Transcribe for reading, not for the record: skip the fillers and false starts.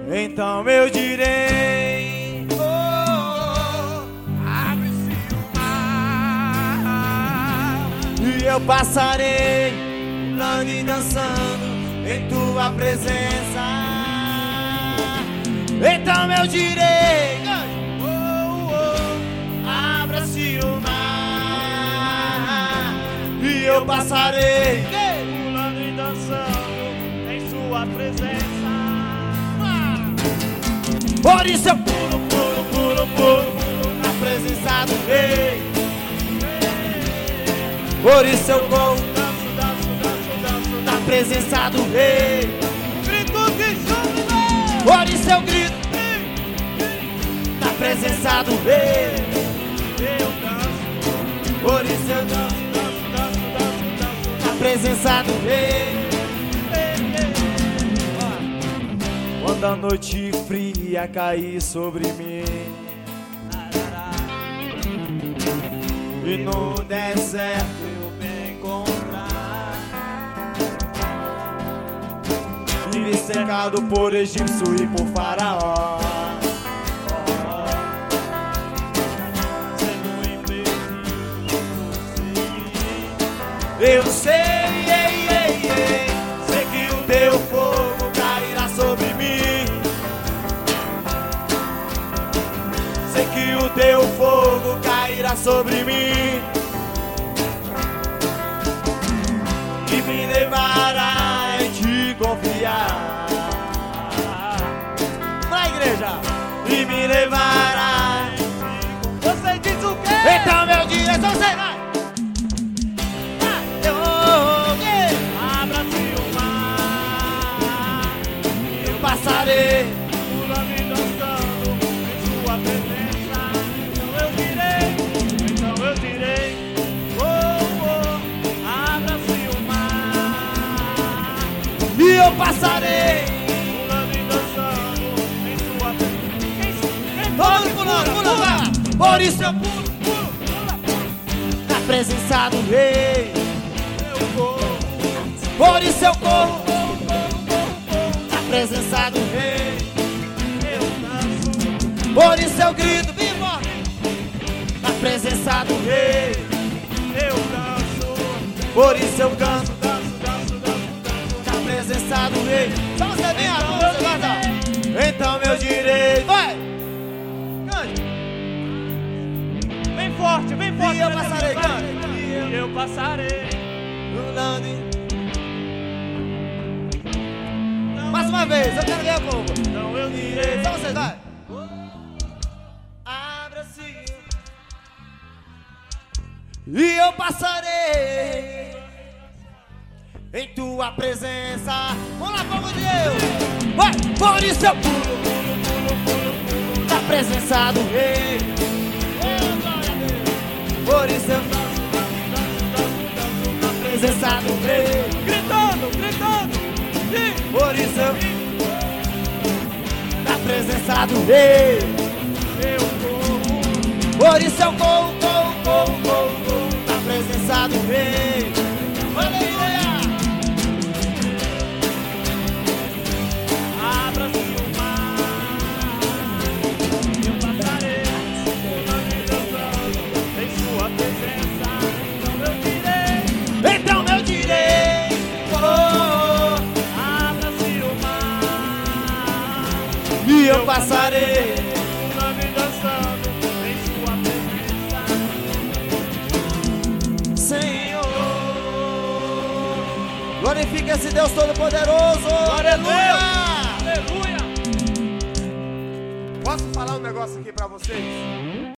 Então eu direi, abre-se o mar, e eu passarei pulando e dançando em tua presença. Então eu direi, abra-se o mar, e eu passarei pulando e dançando em sua presença. Por isso eu pulo, pulo, pulo, pulo na presença do Rei. Por isso eu corro, danço, danço, danço, danço na presença do Rei. Grito de júbilo. Por isso eu grito na presença do Rei. Eu danço. Por isso eu danço, danço, danço, danço, danço na presença do Rei. Quando a noite fria cair sobre mim e no deserto eu me encontrar, e cercado por egípcio e por faraó, sendo impedido eu sei, sei que o teu fogo cairá sobre mim. Sei que o teu fogo cairá sobre mim e me levará em te confiar. Na igreja, e me levará. Você diz o quê? Então meu direção você vai. Abra-se o mar, eu passarei pulando e dançando em sua presença. Então eu direi, abra-se o mar, e eu passarei pulando e dançando em sua presença. Todos pulando, pulando. Por isso eu pulo, pulo, pulo, pulo na presença do Rei. Eu corro. Por isso eu corro, na presença do Rei. Eu danço. Por isso eu grito, viva, na presença do Rei. Eu danço. Por isso eu canto, danço, danço, danço, danço na presença do Rei. Só você vem a mão, você vai dar. Então meu direito, vai, cante. Bem forte, bem forte. E eu passarei, cante. E eu passarei pulando e... Mais uma vez, eu quero ver a povo. Então eu direi, só vocês, vai. Abra-se e eu passarei em tua presença. Vamos lá, povo de Deus. Vai, por isso eu pulo, pulo, pulo, pulo, pulo na presença do Rei. Por isso eu danço, danço, danço, danço, danço na presença do Rei. Gritando, gritando. Por isso eu na presença do Rei. Eu corro. Por isso eu corro, corro, corro, corro, corro na presença do Rei. Aleluia! Abra-se o mar, eu passarei pulando e dançando em sua presença. Então eu direi, e eu passarei pulando e dançando em sua presença. Senhor, glorifica esse Deus Todo-Poderoso. Aleluia! Aleluia! Posso falar um negócio aqui pra vocês?